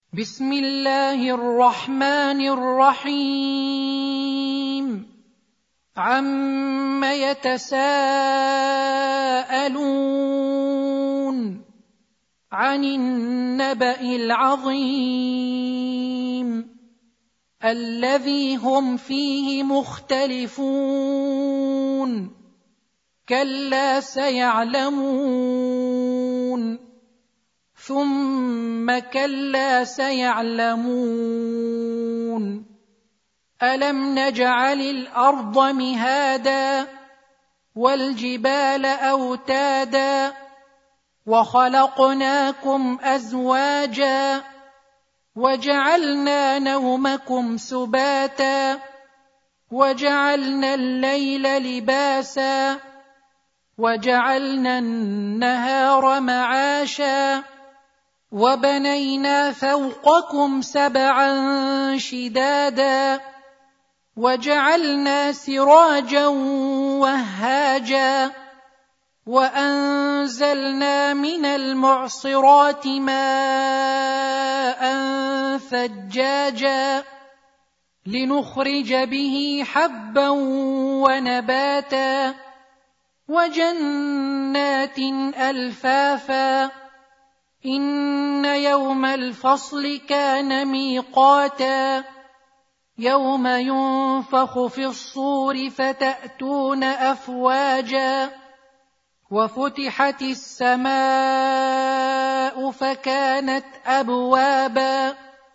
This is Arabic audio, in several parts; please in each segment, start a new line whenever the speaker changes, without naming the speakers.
بسم الله الرحمن الرحيم عم يتساءلون عن النبأ العظيم الذي هم فيه مختلفون كلا سيعلمون ثم كلا سيعلمون ألم نجعل الأرض مهادا والجبال أوتادا وخلقناكم أزواجا وجعلنا نومكم سباتا وجعلنا الليل لباسا وجعلنا النهار معاشا وبنينا فوقكم سبعا شدادا وجعلنا سراجا وهاجا وأنزلنا من المعصرات ماء ثجاجا لنخرج به حبا ونباتا وجنات ألفافا إن يوم الفصل كان ميقاتا يوم ينفخ في الصور فتأتون أفواجا وفتحت السماء فكانت أبوابا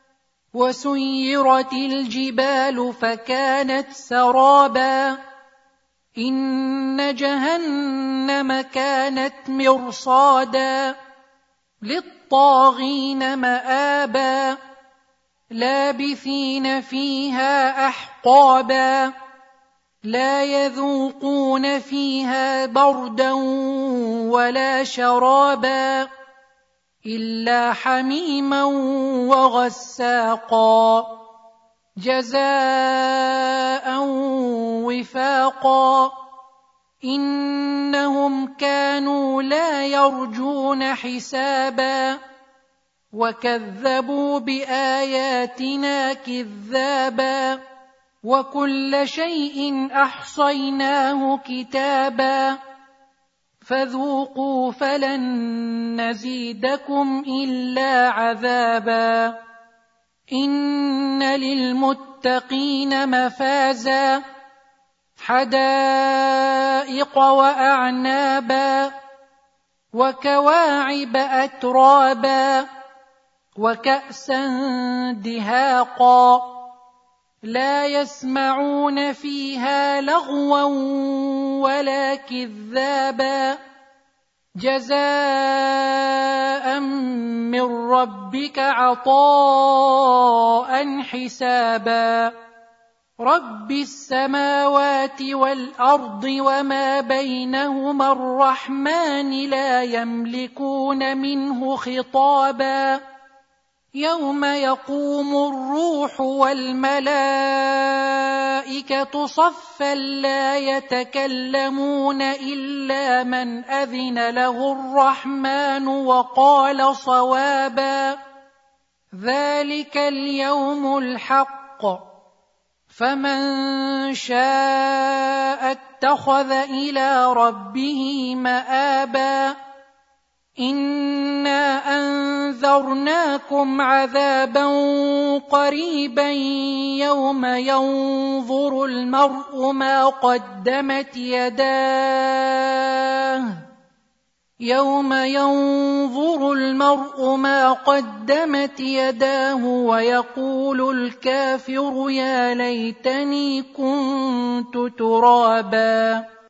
وسيرت الجبال فكانت سرابا إن جهنم كانت مرصادا للطاغين مآبا لابثين فيها أحقابا لا يذوقون فيها بردا ولا شرابا إلا حميما وغساقا جزاء وفاقا إنهم كانوا لا يرجون حسابا وكذبوا بآياتنا كذابا وكل شيء أحصيناه كتابا فذوقوا فلن نزيدكم إلا عذابا إن للمتقين مفازا حدائق وأعنابا وكواعب أترابا وكأسا دهاقا لا يسمعون فيها لغوا ولا كذابا جزاء من ربك عطاء حسابا رب السماوات والأرض وما بينهما الرحمن لا يملكون منه خطابا يوم يقوم الروح والملائكة صفا لا يتكلمون إلا من أذن له الرحمن وقال صوابا ذلك اليوم الحق فمن شاء اتخذ إلى ربه مآبا إنا أنذرناكم عذابا قريبا يوم ينظر المرء ما قدمت يداه ويقول الكافر يا ليتني كنت ترابا